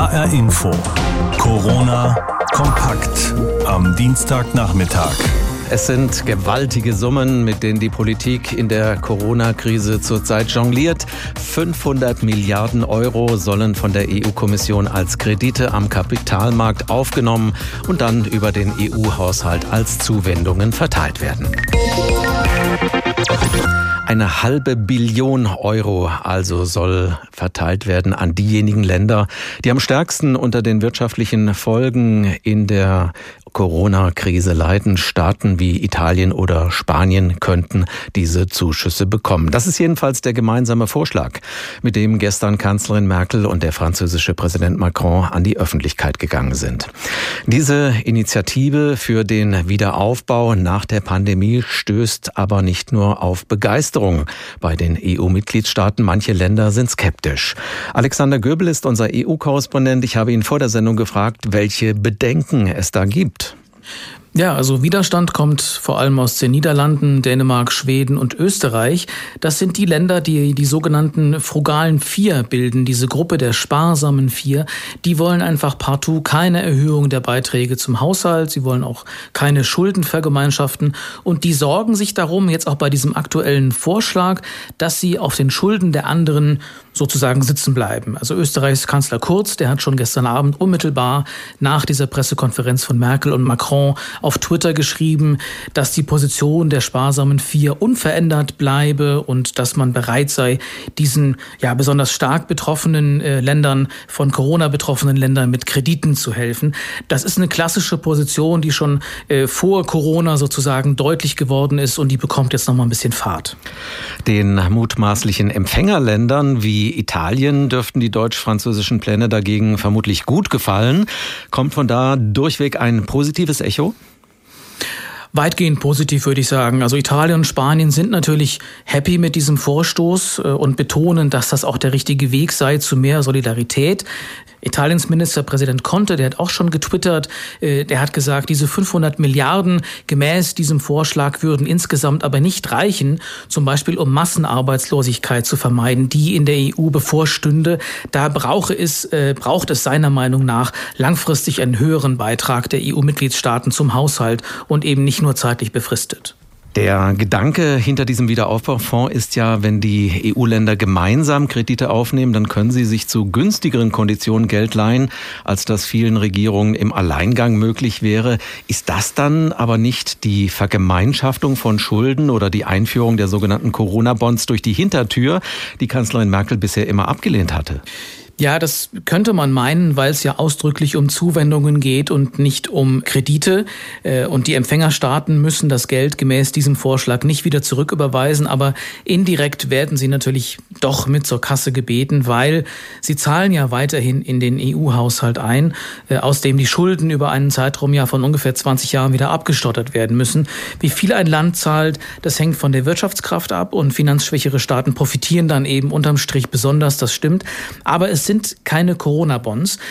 HR Info. Corona kompakt am Dienstagnachmittag. Es sind gewaltige Summen, mit denen die Politik in der Corona-Krise zurzeit jongliert. 500 Milliarden Euro sollen von der EU-Kommission als Kredite am Kapitalmarkt aufgenommen und dann über den EU-Haushalt als Zuwendungen verteilt werden. 1,5 Billion Euro also soll verteilt werden an diejenigen Länder, die am stärksten unter den wirtschaftlichen Folgen in der Corona-Krise leiden. Staaten wie Italien oder Spanien könnten diese Zuschüsse bekommen. Das ist jedenfalls der gemeinsame Vorschlag, mit dem gestern Kanzlerin Merkel und der französische Präsident Macron an die Öffentlichkeit gegangen sind. Diese Initiative für den Wiederaufbau nach der Pandemie stößt aber nicht nur auf Begeisterung bei den EU-Mitgliedstaaten. Manche Länder sind skeptisch. Alexander Göbel ist unser EU-Korrespondent. Ich habe ihn vor der Sendung gefragt, welche Bedenken es da gibt. Ja, also Widerstand kommt vor allem aus den Niederlanden, Dänemark, Schweden und Österreich. Das sind die Länder, die die sogenannten frugalen Vier bilden, diese Gruppe der sparsamen Vier. Die wollen einfach partout keine Erhöhung der Beiträge zum Haushalt. Sie wollen auch keine Schulden vergemeinschaften. Und die sorgen sich darum, jetzt auch bei diesem aktuellen Vorschlag, dass sie auf den Schulden der anderen sozusagen sitzen bleiben. Also Österreichs Kanzler Kurz, der hat schon gestern Abend unmittelbar nach dieser Pressekonferenz von Merkel und Macron auf Twitter geschrieben, dass die Position der sparsamen Vier unverändert bleibe und dass man bereit sei, diesen besonders stark betroffenen Ländern, von Corona betroffenen Ländern mit Krediten zu helfen. Das ist eine klassische Position, die schon vor Corona sozusagen deutlich geworden ist und die bekommt jetzt noch mal ein bisschen Fahrt. Den mutmaßlichen Empfängerländern wie Italien dürften die deutsch-französischen Pläne dagegen vermutlich gut gefallen. Kommt von da durchweg ein positives Echo? Weitgehend positiv, würde ich sagen. Also Italien und Spanien sind natürlich happy mit diesem Vorstoß und betonen, dass das auch der richtige Weg sei zu mehr Solidarität. Italiens Ministerpräsident Conte, der hat auch schon getwittert, der hat gesagt, diese 500 Milliarden gemäß diesem Vorschlag würden insgesamt aber nicht reichen, zum Beispiel um Massenarbeitslosigkeit zu vermeiden, die in der EU bevorstünde. Da braucht es seiner Meinung nach langfristig einen höheren Beitrag der EU-Mitgliedstaaten zum Haushalt und eben nicht nur zeitlich befristet. Der Gedanke hinter diesem Wiederaufbaufonds ist ja, wenn die EU-Länder gemeinsam Kredite aufnehmen, dann können sie sich zu günstigeren Konditionen Geld leihen, als das vielen Regierungen im Alleingang möglich wäre. Ist das dann aber nicht die Vergemeinschaftung von Schulden oder die Einführung der sogenannten Corona-Bonds durch die Hintertür, die Kanzlerin Merkel bisher immer abgelehnt hatte? Ja, das könnte man meinen, weil es ja ausdrücklich um Zuwendungen geht und nicht um Kredite. Und die Empfängerstaaten müssen das Geld gemäß diesem Vorschlag nicht wieder zurücküberweisen. Aber indirekt werden sie natürlich doch mit zur Kasse gebeten, weil sie zahlen ja weiterhin in den EU-Haushalt ein, aus dem die Schulden über einen Zeitraum von ungefähr 20 Jahren wieder abgestottert werden müssen. Wie viel ein Land zahlt, das hängt von der Wirtschaftskraft ab und finanzschwächere Staaten profitieren dann eben unterm Strich besonders, das stimmt. Aber es sind keine Corona-Bonds.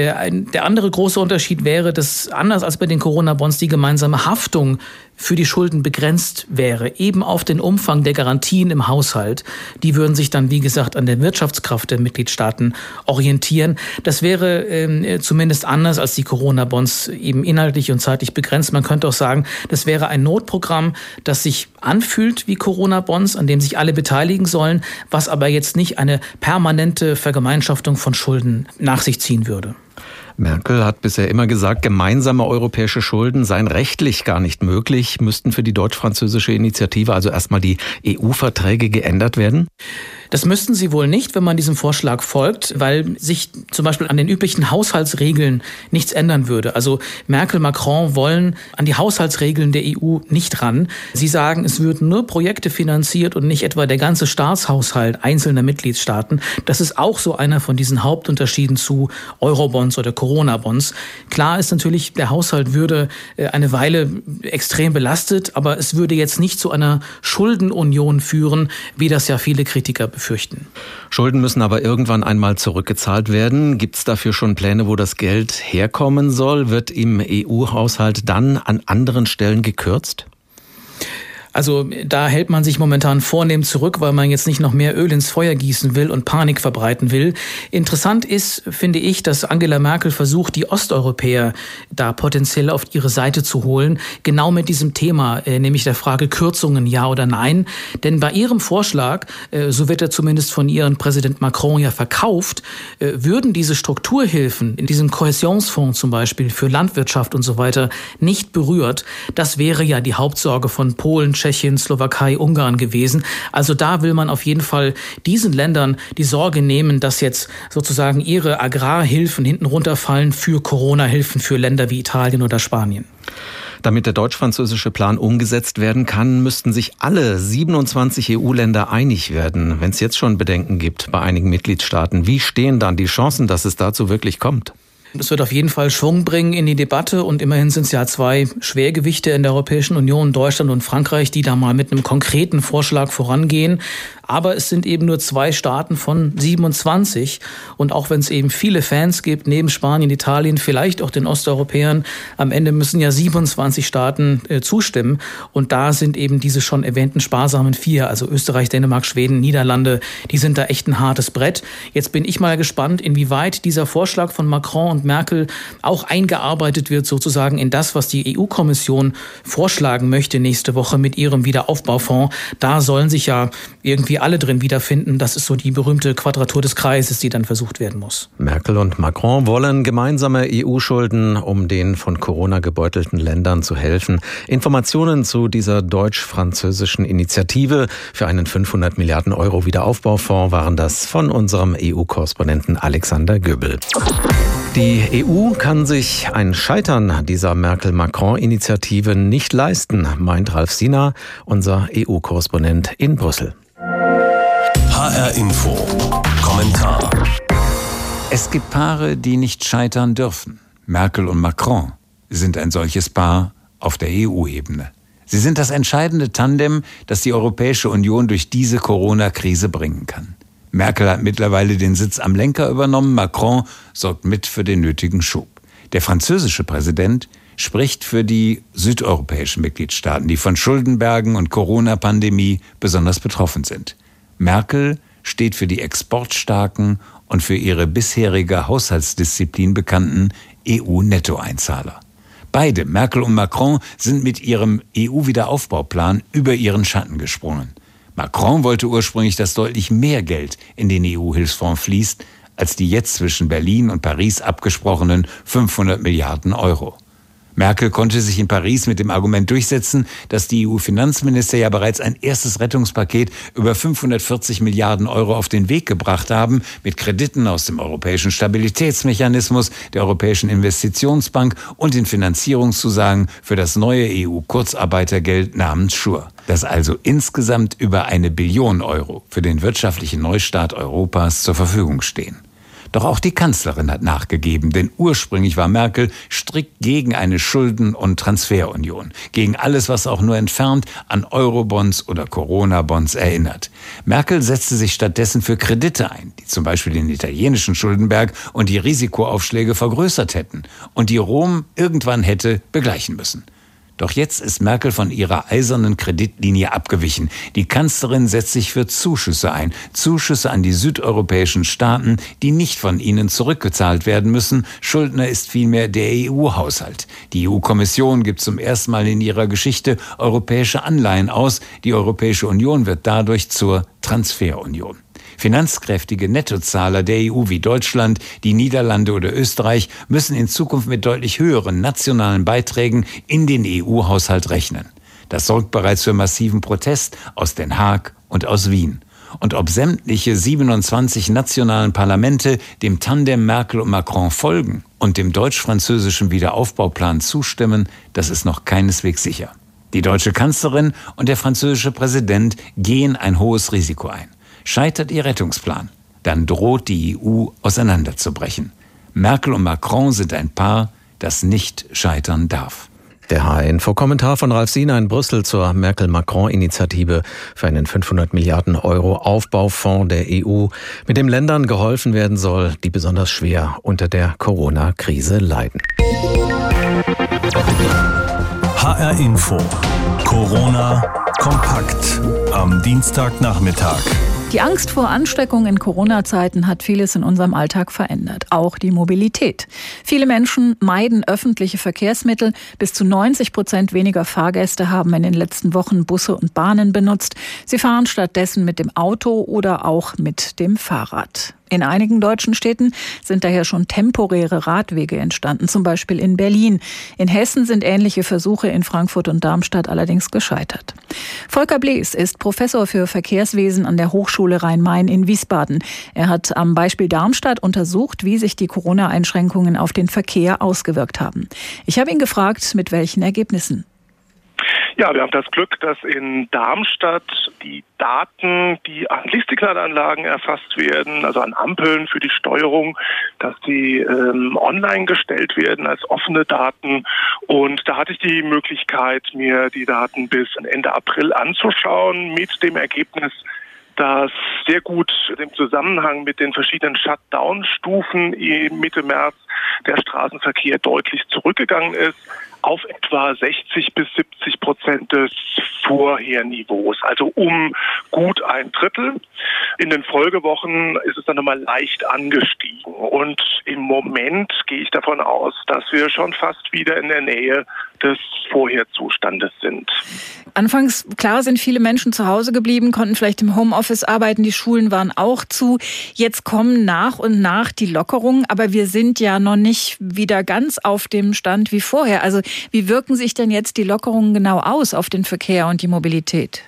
Der andere große Unterschied wäre, dass anders als bei den Corona-Bonds die gemeinsame Haftung für die Schulden begrenzt wäre, eben auf den Umfang der Garantien im Haushalt. Die würden sich dann, wie gesagt, an der Wirtschaftskraft der Mitgliedstaaten orientieren. Das wäre zumindest anders als die Corona-Bonds, eben inhaltlich und zeitlich begrenzt. Man könnte auch sagen, das wäre ein Notprogramm, das sich anfühlt wie Corona-Bonds, an dem sich alle beteiligen sollen, was aber jetzt nicht eine permanente Vergemeinschaftung von Schulden nach sich ziehen würde. Merkel hat bisher immer gesagt, gemeinsame europäische Schulden seien rechtlich gar nicht möglich. Müssten für die deutsch-französische Initiative also erstmal die EU-Verträge geändert werden? Das müssten sie wohl nicht, wenn man diesem Vorschlag folgt, weil sich zum Beispiel an den üblichen Haushaltsregeln nichts ändern würde. Also Merkel, Macron wollen an die Haushaltsregeln der EU nicht ran. Sie sagen, es würden nur Projekte finanziert und nicht etwa der ganze Staatshaushalt einzelner Mitgliedstaaten. Das ist auch so einer von diesen Hauptunterschieden zu Eurobonds oder Corona-Bonds. Klar ist natürlich, der Haushalt würde eine Weile extrem belastet, aber es würde jetzt nicht zu einer Schuldenunion führen, wie das ja viele Kritiker befürchten. Schulden müssen aber irgendwann einmal zurückgezahlt werden. Gibt es dafür schon Pläne, wo das Geld herkommen soll? Wird im EU-Haushalt dann an anderen Stellen gekürzt? Also da hält man sich momentan vornehm zurück, weil man jetzt nicht noch mehr Öl ins Feuer gießen will und Panik verbreiten will. Interessant ist, finde ich, dass Angela Merkel versucht, die Osteuropäer da potenziell auf ihre Seite zu holen, genau mit diesem Thema, nämlich der Frage Kürzungen, ja oder nein. Denn bei ihrem Vorschlag, so wird er zumindest von ihren Präsident Macron ja verkauft, würden diese Strukturhilfen in diesem Kohäsionsfonds zum Beispiel für Landwirtschaft und so weiter nicht berührt. Das wäre ja die Hauptsorge von Polen, Tschechien, Slowakei, Ungarn gewesen. Also da will man auf jeden Fall diesen Ländern die Sorge nehmen, dass jetzt sozusagen ihre Agrarhilfen hinten runterfallen für Corona-Hilfen für Länder wie Italien oder Spanien. Damit der deutsch-französische Plan umgesetzt werden kann, müssten sich alle 27 EU-Länder einig werden. Wenn es jetzt schon Bedenken gibt bei einigen Mitgliedstaaten, wie stehen dann die Chancen, dass es dazu wirklich kommt? Das wird auf jeden Fall Schwung bringen in die Debatte und immerhin sind es ja 2 Schwergewichte in der Europäischen Union, Deutschland und Frankreich, die da mal mit einem konkreten Vorschlag vorangehen. Aber es sind eben nur 2 Staaten von 27 und auch wenn es eben viele Fans gibt, neben Spanien, Italien, vielleicht auch den Osteuropäern, am Ende müssen ja 27 Staaten zustimmen und da sind eben diese schon erwähnten sparsamen 4, also Österreich, Dänemark, Schweden, Niederlande, die sind da echt ein hartes Brett. Jetzt bin ich mal gespannt, inwieweit dieser Vorschlag von Macron und Merkel auch eingearbeitet wird sozusagen in das, was die EU-Kommission vorschlagen möchte nächste Woche mit ihrem Wiederaufbaufonds. Da sollen sich ja irgendwie alle drin wiederfinden. Das ist so die berühmte Quadratur des Kreises, die dann versucht werden muss. Merkel und Macron wollen gemeinsame EU-Schulden, um den von Corona gebeutelten Ländern zu helfen. Informationen zu dieser deutsch-französischen Initiative für einen 500 Milliarden Euro Wiederaufbaufonds waren das von unserem EU-Korrespondenten Alexander Göbel. Die EU kann sich ein Scheitern dieser Merkel-Macron-Initiative nicht leisten, meint Ralf Sina, unser EU-Korrespondent in Brüssel. HR Info. Kommentar. Es gibt Paare, die nicht scheitern dürfen. Merkel und Macron sind ein solches Paar auf der EU-Ebene. Sie sind das entscheidende Tandem, das die Europäische Union durch diese Corona-Krise bringen kann. Merkel hat mittlerweile den Sitz am Lenker übernommen, Macron sorgt mit für den nötigen Schub. Der französische Präsident spricht für die südeuropäischen Mitgliedstaaten, die von Schuldenbergen und Corona-Pandemie besonders betroffen sind. Merkel steht für die exportstarken und für ihre bisherige Haushaltsdisziplin bekannten EU-Nettoeinzahler. Beide, Merkel und Macron, sind mit ihrem EU-Wiederaufbauplan über ihren Schatten gesprungen. Macron wollte ursprünglich, dass deutlich mehr Geld in den EU-Hilfsfonds fließt, als die jetzt zwischen Berlin und Paris abgesprochenen 500 Milliarden Euro. Merkel konnte sich in Paris mit dem Argument durchsetzen, dass die EU-Finanzminister ja bereits ein erstes Rettungspaket über 540 Milliarden Euro auf den Weg gebracht haben, mit Krediten aus dem Europäischen Stabilitätsmechanismus, der Europäischen Investitionsbank und den Finanzierungszusagen für das neue EU-Kurzarbeitergeld namens SURE, das also insgesamt über 1 Billion Euro für den wirtschaftlichen Neustart Europas zur Verfügung stehen. Doch auch die Kanzlerin hat nachgegeben, denn ursprünglich war Merkel strikt gegen eine Schulden- und Transferunion, gegen alles, was auch nur entfernt an Eurobonds oder Corona-Bonds erinnert. Merkel setzte sich stattdessen für Kredite ein, die zum Beispiel den italienischen Schuldenberg und die Risikoaufschläge vergrößert hätten und die Rom irgendwann hätte begleichen müssen. Doch jetzt ist Merkel von ihrer eisernen Kreditlinie abgewichen. Die Kanzlerin setzt sich für Zuschüsse ein. Zuschüsse an die südeuropäischen Staaten, die nicht von ihnen zurückgezahlt werden müssen. Schuldner ist vielmehr der EU-Haushalt. Die EU-Kommission gibt zum ersten Mal in ihrer Geschichte europäische Anleihen aus. Die Europäische Union wird dadurch zur Transferunion. Finanzkräftige Nettozahler der EU wie Deutschland, die Niederlande oder Österreich müssen in Zukunft mit deutlich höheren nationalen Beiträgen in den EU-Haushalt rechnen. Das sorgt bereits für massiven Protest aus Den Haag und aus Wien. Und ob sämtliche 27 nationalen Parlamente dem Tandem Merkel und Macron folgen und dem deutsch-französischen Wiederaufbauplan zustimmen, das ist noch keineswegs sicher. Die deutsche Kanzlerin und der französische Präsident gehen ein hohes Risiko ein. Scheitert ihr Rettungsplan, dann droht die EU auseinanderzubrechen. Merkel und Macron sind ein Paar, das nicht scheitern darf. Der HR-Info-Kommentar von Ralf Sina in Brüssel zur Merkel-Macron-Initiative für einen 500 Milliarden Euro Aufbaufonds der EU, mit dem Ländern geholfen werden soll, die besonders schwer unter der Corona-Krise leiden. HR-Info. Corona Kompakt am Dienstagnachmittag. Die Angst vor Ansteckung in Corona-Zeiten hat vieles in unserem Alltag verändert, auch die Mobilität. Viele Menschen meiden öffentliche Verkehrsmittel. Bis zu 90% weniger Fahrgäste haben in den letzten Wochen Busse und Bahnen benutzt. Sie fahren stattdessen mit dem Auto oder auch mit dem Fahrrad. In einigen deutschen Städten sind daher schon temporäre Radwege entstanden, zum Beispiel in Berlin. In Hessen sind ähnliche Versuche in Frankfurt und Darmstadt allerdings gescheitert. Volker Blees ist Professor für Verkehrswesen an der Hochschule Rhein-Main in Wiesbaden. Er hat am Beispiel Darmstadt untersucht, wie sich die Corona-Einschränkungen auf den Verkehr ausgewirkt haben. Ich habe ihn gefragt, mit welchen Ergebnissen. Ja, wir haben das Glück, dass in Darmstadt die Daten, die an Lichtsignalanlagen erfasst werden, also an Ampeln für die Steuerung, dass die online gestellt werden als offene Daten. Und da hatte ich die Möglichkeit, mir die Daten bis Ende April anzuschauen, mit dem Ergebnis, dass sehr gut im Zusammenhang mit den verschiedenen Shutdown-Stufen Mitte März der Straßenverkehr deutlich zurückgegangen ist auf etwa 60-70% des Vorherniveaus, also um gut 1/3. In den Folgewochen ist es dann nochmal leicht angestiegen. Und im Moment gehe ich davon aus, dass wir schon fast wieder in der Nähe des Vorherzustandes sind. Anfangs, klar, sind viele Menschen zu Hause geblieben, konnten vielleicht im Homeoffice arbeiten, die Schulen waren auch zu. Jetzt kommen nach und nach die Lockerungen, aber wir sind ja noch nicht wieder ganz auf dem Stand wie vorher. Also wie wirken sich denn jetzt die Lockerungen genau aus auf den Verkehr und die Mobilität?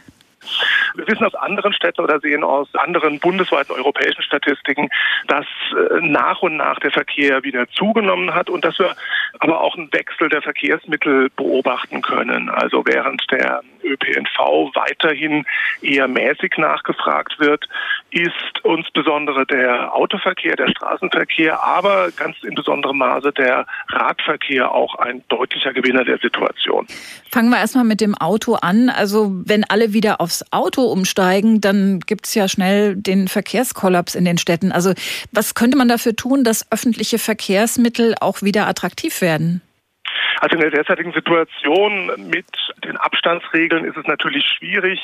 Wir wissen aus anderen Städten oder sehen aus anderen bundesweiten europäischen Statistiken, dass nach und nach der Verkehr wieder zugenommen hat und dass wir aber auch einen Wechsel der Verkehrsmittel beobachten können. Also während der ÖPNV weiterhin eher mäßig nachgefragt wird, ist insbesondere der Autoverkehr, der Straßenverkehr, aber ganz in besonderem Maße der Radverkehr auch ein deutlicher Gewinner der Situation. Fangen wir erstmal mit dem Auto an. Also wenn alle wieder aufs Auto umsteigen, dann gibt es ja schnell den Verkehrskollaps in den Städten. Also was könnte man dafür tun, dass öffentliche Verkehrsmittel auch wieder attraktiv werden? Also in der derzeitigen Situation mit den Abstandsregeln ist es natürlich schwierig,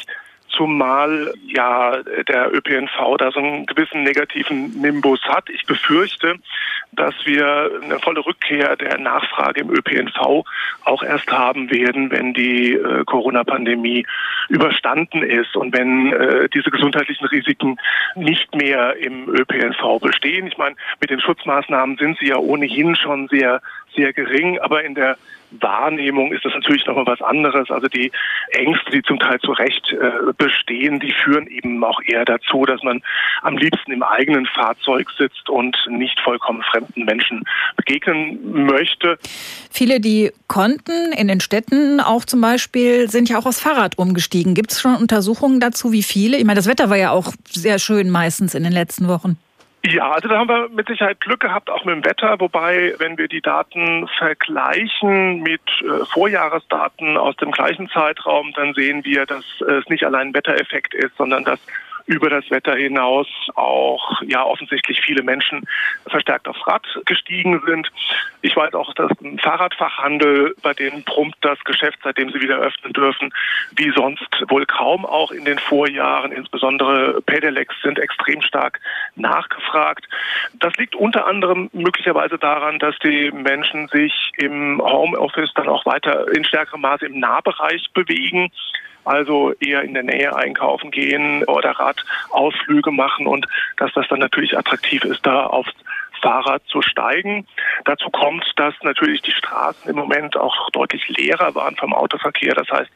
zumal ja der ÖPNV da so einen gewissen negativen Nimbus hat. Ich befürchte, dass wir eine volle Rückkehr der Nachfrage im ÖPNV auch erst haben werden, wenn die Corona-Pandemie überstanden ist und wenn diese gesundheitlichen Risiken nicht mehr im ÖPNV bestehen. Ich meine, mit den Schutzmaßnahmen sind sie ja ohnehin schon sehr, sehr gering, aber in der Wahrnehmung ist das natürlich nochmal was anderes. Also die Ängste, die zum Teil zu Recht bestehen, die führen eben auch eher dazu, dass man am liebsten im eigenen Fahrzeug sitzt und nicht vollkommen fremden Menschen begegnen möchte. Viele, die konnten, in den Städten auch zum Beispiel, sind ja auch aufs Fahrrad umgestiegen. Gibt es schon Untersuchungen dazu, wie viele? Ich meine, das Wetter war ja auch sehr schön meistens in den letzten Wochen. Ja, also da haben wir mit Sicherheit Glück gehabt, auch mit dem Wetter. Wobei, wenn wir die Daten vergleichen mit Vorjahresdaten aus dem gleichen Zeitraum, dann sehen wir, dass es nicht allein ein Wettereffekt ist, sondern dass über das Wetter hinaus auch ja offensichtlich viele Menschen verstärkt aufs Rad gestiegen sind. Ich weiß auch, dass im Fahrradfachhandel, bei denen brummt das Geschäft, seitdem sie wieder öffnen dürfen, wie sonst wohl kaum auch in den Vorjahren. Insbesondere Pedelecs sind extrem stark nachgefragt. Das liegt unter anderem möglicherweise daran, dass die Menschen sich im Homeoffice dann auch weiter in stärkerem Maße im Nahbereich bewegen. Also eher in der Nähe einkaufen gehen oder Radausflüge machen und dass das dann natürlich attraktiv ist, da aufs Fahrrad zu steigen. Dazu kommt, dass natürlich die Straßen im Moment auch deutlich leerer waren vom Autoverkehr. Das heißt,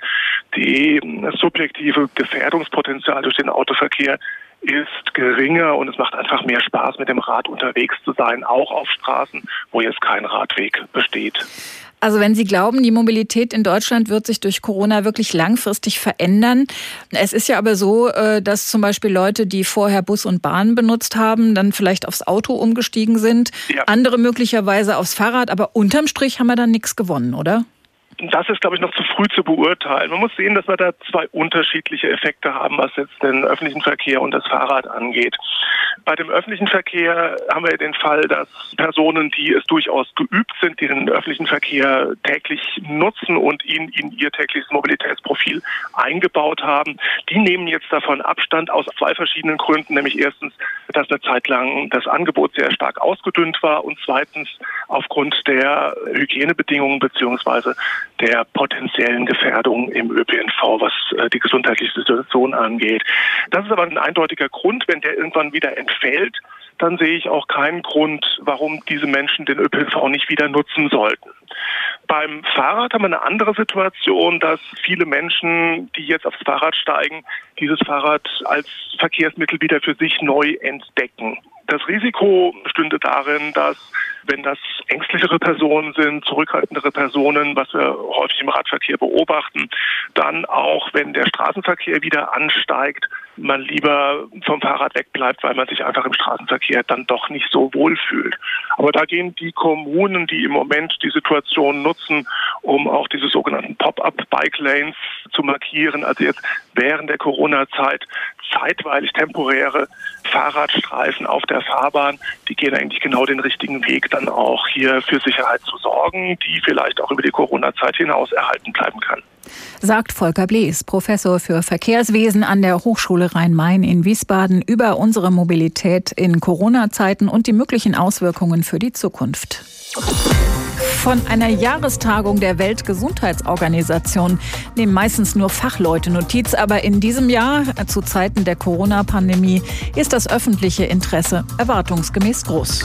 das subjektive Gefährdungspotenzial durch den Autoverkehr ist geringer und es macht einfach mehr Spaß, mit dem Rad unterwegs zu sein, auch auf Straßen, wo jetzt kein Radweg besteht. Also wenn Sie glauben, die Mobilität in Deutschland wird sich durch Corona wirklich langfristig verändern. Es ist ja aber so, dass zum Beispiel Leute, die vorher Bus und Bahn benutzt haben, dann vielleicht aufs Auto umgestiegen sind. Ja. Andere möglicherweise aufs Fahrrad. Aber unterm Strich haben wir dann nichts gewonnen, oder? Das ist, glaube ich, noch zu früh zu beurteilen. Man muss sehen, dass wir da zwei unterschiedliche Effekte haben, was jetzt den öffentlichen Verkehr und das Fahrrad angeht. Bei dem öffentlichen Verkehr haben wir den Fall, dass Personen, die es durchaus geübt sind, die den öffentlichen Verkehr täglich nutzen und ihn in ihr tägliches Mobilitätsprofil eingebaut haben, die nehmen jetzt davon Abstand aus zwei verschiedenen Gründen. Nämlich erstens, dass eine Zeit lang das Angebot sehr stark ausgedünnt war und zweitens aufgrund der Hygienebedingungen bzw. der potenziellen Gefährdung im ÖPNV, was die gesundheitliche Situation angeht. Das ist aber ein eindeutiger Grund. Wenn der irgendwann wieder entfällt, dann sehe ich auch keinen Grund, warum diese Menschen den ÖPNV nicht wieder nutzen sollten. Beim Fahrrad haben wir eine andere Situation, dass viele Menschen, die jetzt aufs Fahrrad steigen, dieses Fahrrad als Verkehrsmittel wieder für sich neu entdecken. Das Risiko bestünde darin, dass, wenn das ängstlichere Personen sind, zurückhaltendere Personen, was wir häufig im Radverkehr beobachten, dann auch, wenn der Straßenverkehr wieder ansteigt, man lieber vom Fahrrad wegbleibt, weil man sich einfach im Straßenverkehr dann doch nicht so wohl fühlt. Aber da gehen die Kommunen, die im Moment die Situation nutzen, um auch diese sogenannten Pop-up-Bike-Lanes zu markieren, also jetzt während der Corona-Zeit zeitweilig temporäre Fahrradstreifen auf der Fahrbahn, die gehen eigentlich genau den richtigen Weg, dann auch hier für Sicherheit zu sorgen, die vielleicht auch über die Corona-Zeit hinaus erhalten bleiben kann. Sagt Volker Blees, Professor für Verkehrswesen an der Hochschule Rhein-Main in Wiesbaden, über unsere Mobilität in Corona-Zeiten und die möglichen Auswirkungen für die Zukunft. Von einer Jahrestagung der Weltgesundheitsorganisation nehmen meistens nur Fachleute Notiz, aber in diesem Jahr, zu Zeiten der Corona-Pandemie, ist das öffentliche Interesse erwartungsgemäß groß.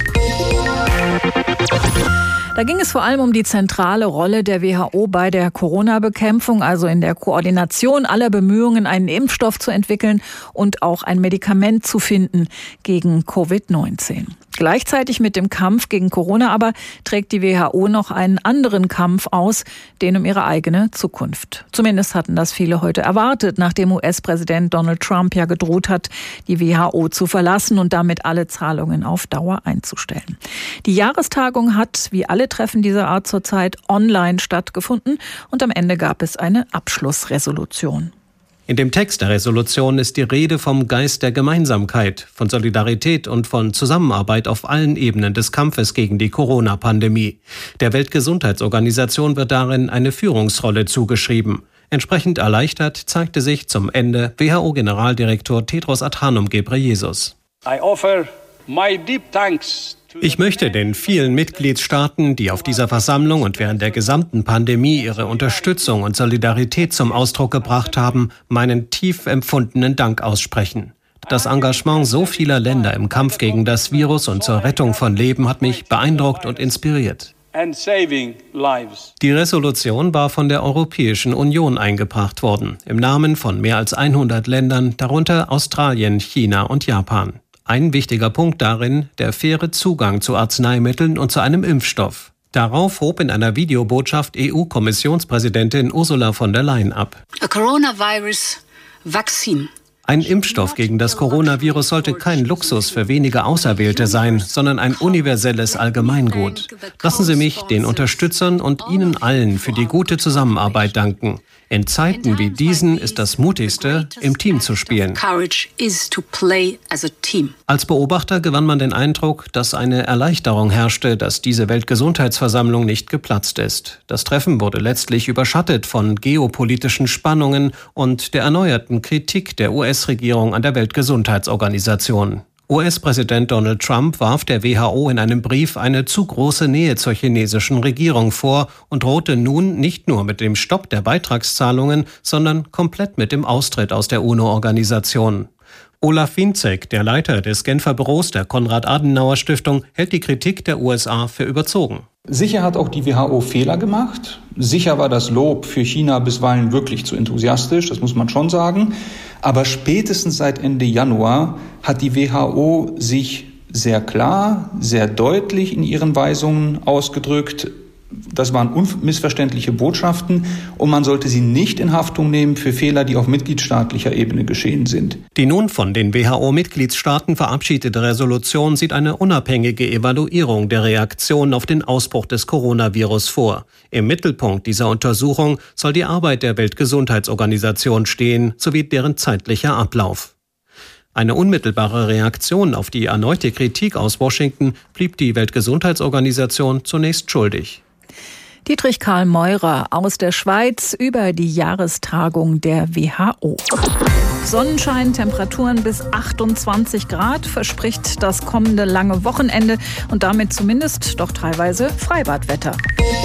Da ging es vor allem um die zentrale Rolle der WHO bei der Corona-Bekämpfung, also in der Koordination aller Bemühungen, einen Impfstoff zu entwickeln und auch ein Medikament zu finden gegen Covid-19. Gleichzeitig mit dem Kampf gegen Corona aber trägt die WHO noch einen anderen Kampf aus, den um ihre eigene Zukunft. Zumindest hatten das viele heute erwartet, nachdem US-Präsident Donald Trump ja gedroht hat, die WHO zu verlassen und damit alle Zahlungen auf Dauer einzustellen. Die Jahrestagung hat, wie alle Treffen dieser Art zurzeit, online stattgefunden und am Ende gab es eine Abschlussresolution. In dem Text der Resolution ist die Rede vom Geist der Gemeinsamkeit, von Solidarität und von Zusammenarbeit auf allen Ebenen des Kampfes gegen die Corona-Pandemie. Der Weltgesundheitsorganisation wird darin eine Führungsrolle zugeschrieben. Entsprechend erleichtert zeigte sich zum Ende WHO-Generaldirektor Tedros Adhanom Ghebreyesus. Ich möchte den vielen Mitgliedstaaten, die auf dieser Versammlung und während der gesamten Pandemie ihre Unterstützung und Solidarität zum Ausdruck gebracht haben, meinen tief empfundenen Dank aussprechen. Das Engagement so vieler Länder im Kampf gegen das Virus und zur Rettung von Leben hat mich beeindruckt und inspiriert. Die Resolution war von der Europäischen Union eingebracht worden, im Namen von mehr als 100 Ländern, darunter Australien, China und Japan. Ein wichtiger Punkt darin, der faire Zugang zu Arzneimitteln und zu einem Impfstoff. Darauf hob in einer Videobotschaft EU-Kommissionspräsidentin Ursula von der Leyen ab. Ein Impfstoff gegen das Coronavirus sollte kein Luxus für wenige Auserwählte sein, sondern ein universelles Allgemeingut. Lassen Sie mich den Unterstützern und Ihnen allen für die gute Zusammenarbeit danken. In Zeiten wie diesen ist das Mutigste, im Team zu spielen. Als Beobachter gewann man den Eindruck, dass eine Erleichterung herrschte, dass diese Weltgesundheitsversammlung nicht geplatzt ist. Das Treffen wurde letztlich überschattet von geopolitischen Spannungen und der erneuerten Kritik der US-Regierung an der Weltgesundheitsorganisation. US-Präsident Donald Trump warf der WHO in einem Brief eine zu große Nähe zur chinesischen Regierung vor und drohte nun nicht nur mit dem Stopp der Beitragszahlungen, sondern komplett mit dem Austritt aus der UNO-Organisation. Olaf Winzek, der Leiter des Genfer Büros der Konrad-Adenauer-Stiftung, hält die Kritik der USA für überzogen. Sicher hat auch die WHO Fehler gemacht. Sicher war das Lob für China bisweilen wirklich zu enthusiastisch, das muss man schon sagen. Aber spätestens seit Ende Januar hat die WHO sich sehr klar, sehr deutlich in ihren Weisungen ausgedrückt, Das waren unmissverständliche Botschaften und man sollte sie nicht in Haftung nehmen für Fehler, die auf mitgliedstaatlicher Ebene geschehen sind. Die nun von den WHO-Mitgliedstaaten verabschiedete Resolution sieht eine unabhängige Evaluierung der Reaktion auf den Ausbruch des Coronavirus vor. Im Mittelpunkt dieser Untersuchung soll die Arbeit der Weltgesundheitsorganisation stehen, sowie deren zeitlicher Ablauf. Eine unmittelbare Reaktion auf die erneute Kritik aus Washington blieb die Weltgesundheitsorganisation zunächst schuldig. Dietrich Karl Meurer aus der Schweiz über die Jahrestagung der WHO. Sonnenschein, Temperaturen bis 28 Grad verspricht das kommende lange Wochenende und damit zumindest doch teilweise Freibadwetter.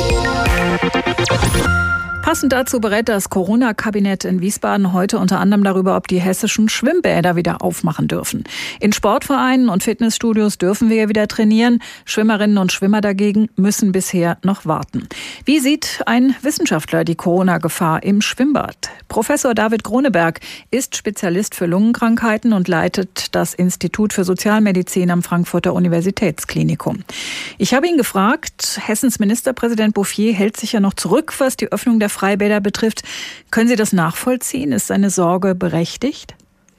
Passend dazu berät das Corona-Kabinett in Wiesbaden heute unter anderem darüber, ob die hessischen Schwimmbäder wieder aufmachen dürfen. In Sportvereinen und Fitnessstudios dürfen wir ja wieder trainieren. Schwimmerinnen und Schwimmer dagegen müssen bisher noch warten. Wie sieht ein Wissenschaftler die Corona-Gefahr im Schwimmbad? Professor David Groneberg ist Spezialist für Lungenkrankheiten und leitet das Institut für Sozialmedizin am Frankfurter Universitätsklinikum. Ich habe ihn gefragt, Hessens Ministerpräsident Bouffier hält sich ja noch zurück, was die Öffnung der Freibäder betrifft. Können Sie das nachvollziehen? Ist seine Sorge berechtigt?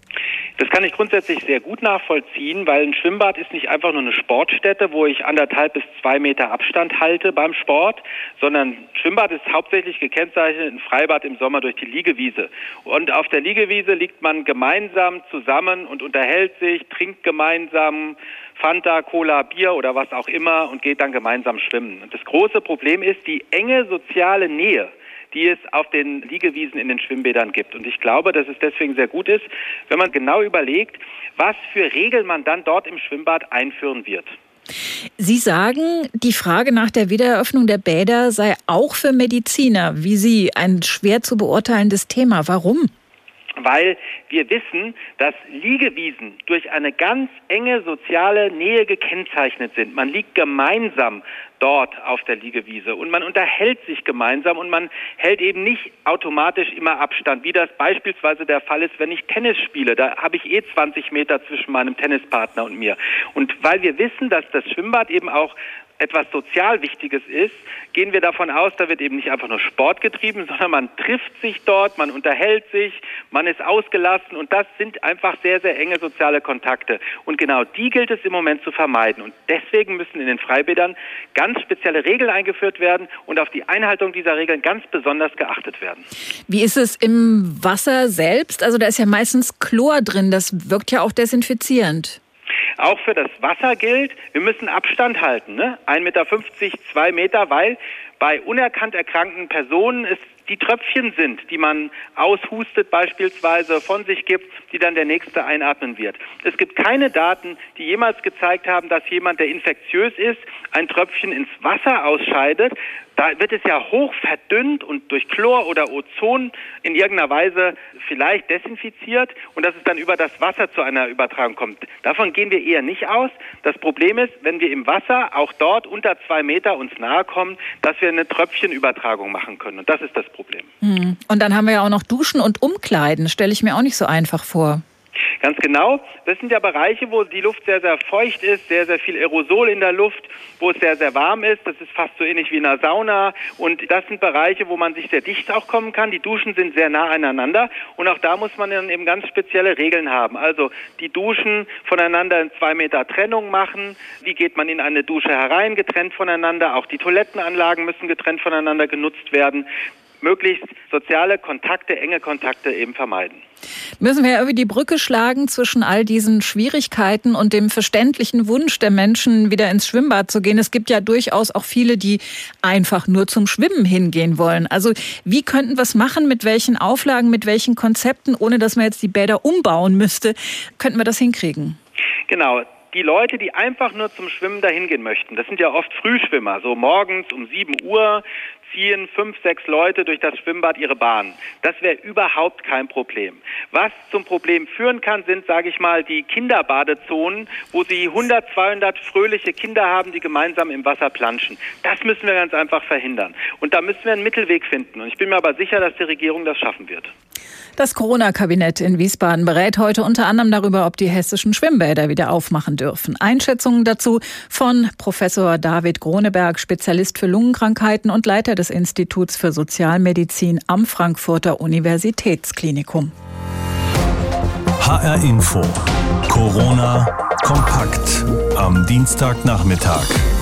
Das kann ich grundsätzlich sehr gut nachvollziehen, weil ein Schwimmbad ist nicht einfach nur eine Sportstätte, wo ich 1,5 bis 2 Meter Abstand halte beim Sport, sondern Schwimmbad ist hauptsächlich gekennzeichnet, ein Freibad im Sommer durch die Liegewiese. Und auf der Liegewiese liegt man gemeinsam zusammen und unterhält sich, trinkt gemeinsam Fanta, Cola, Bier oder was auch immer und geht dann gemeinsam schwimmen. Und das große Problem ist die enge soziale Nähe, die es auf den Liegewiesen in den Schwimmbädern gibt. Und ich glaube, dass es deswegen sehr gut ist, wenn man genau überlegt, was für Regeln man dann dort im Schwimmbad einführen wird. Sie sagen, die Frage nach der Wiedereröffnung der Bäder sei auch für Mediziner, wie Sie, ein schwer zu beurteilendes Thema. Warum? Weil wir wissen, dass Liegewiesen durch eine ganz enge soziale Nähe gekennzeichnet sind. Man liegt gemeinsam dort auf der Liegewiese und man unterhält sich gemeinsam und man hält eben nicht automatisch immer Abstand, wie das beispielsweise der Fall ist, wenn ich Tennis spiele. Da habe ich 20 Meter zwischen meinem Tennispartner und mir. Und weil wir wissen, dass das Schwimmbad eben auch etwas sozial Wichtiges ist, gehen wir davon aus, da wird eben nicht einfach nur Sport getrieben, sondern man trifft sich dort, man unterhält sich, man ist ausgelassen und das sind einfach sehr, sehr enge soziale Kontakte. Und genau die gilt es im Moment zu vermeiden. Und deswegen müssen in den Freibädern ganz spezielle Regeln eingeführt werden und auf die Einhaltung dieser Regeln ganz besonders geachtet werden. Wie ist es im Wasser selbst? Also da ist ja meistens Chlor drin, das wirkt ja auch desinfizierend. Auch für das Wasser gilt, wir müssen Abstand halten, ne? 1,50 Meter, 2 Meter, weil bei unerkannt erkrankten Personen es die Tröpfchen sind, die man aushustet beispielsweise, von sich gibt, die dann der Nächste einatmen wird. Es gibt keine Daten, die jemals gezeigt haben, dass jemand, der infektiös ist, ein Tröpfchen ins Wasser ausscheidet. Da wird es ja hoch verdünnt und durch Chlor oder Ozon in irgendeiner Weise vielleicht desinfiziert und dass es dann über das Wasser zu einer Übertragung kommt. Davon gehen wir eher nicht aus. Das Problem ist, wenn wir im Wasser auch dort unter 2 Meter uns nahe kommen, dass wir eine Tröpfchenübertragung machen können. Und das ist das Problem. Und dann haben wir ja auch noch Duschen und Umkleiden. Stelle ich mir auch nicht so einfach vor. Ganz genau. Das sind ja Bereiche, wo die Luft sehr, sehr feucht ist, sehr, sehr viel Aerosol in der Luft, wo es sehr, sehr warm ist. Das ist fast so ähnlich wie in einer Sauna. Und das sind Bereiche, wo man sich sehr dicht auch kommen kann. Die Duschen sind sehr nah aneinander. Und auch da muss man dann eben ganz spezielle Regeln haben. Also die Duschen voneinander in 2 Meter Trennung machen. Wie geht man in eine Dusche herein, getrennt voneinander? Auch die Toilettenanlagen müssen getrennt voneinander genutzt werden. Möglichst soziale Kontakte, enge Kontakte eben vermeiden. Müssen wir irgendwie die Brücke schlagen zwischen all diesen Schwierigkeiten und dem verständlichen Wunsch der Menschen, wieder ins Schwimmbad zu gehen? Es gibt ja durchaus auch viele, die einfach nur zum Schwimmen hingehen wollen. Also wie könnten wir es machen, mit welchen Auflagen, mit welchen Konzepten, ohne dass man jetzt die Bäder umbauen müsste, könnten wir das hinkriegen? Genau. Die Leute, die einfach nur zum Schwimmen dahin gehen möchten, das sind ja oft Frühschwimmer, so morgens um 7 Uhr ziehen 5, 6 Leute durch das Schwimmbad ihre Bahn. Das wäre überhaupt kein Problem. Was zum Problem führen kann, sind, sage ich mal, die Kinderbadezonen, wo sie 100, 200 fröhliche Kinder haben, die gemeinsam im Wasser planschen. Das müssen wir ganz einfach verhindern. Und da müssen wir einen Mittelweg finden. Und ich bin mir aber sicher, dass die Regierung das schaffen wird. Das Corona-Kabinett in Wiesbaden berät heute unter anderem darüber, ob die hessischen Schwimmbäder wieder aufmachen dürfen. Einschätzungen dazu von Professor David Groneberg, Spezialist für Lungenkrankheiten und Leiter des Instituts für Sozialmedizin am Frankfurter Universitätsklinikum. HR Info. Corona kompakt am Dienstagnachmittag.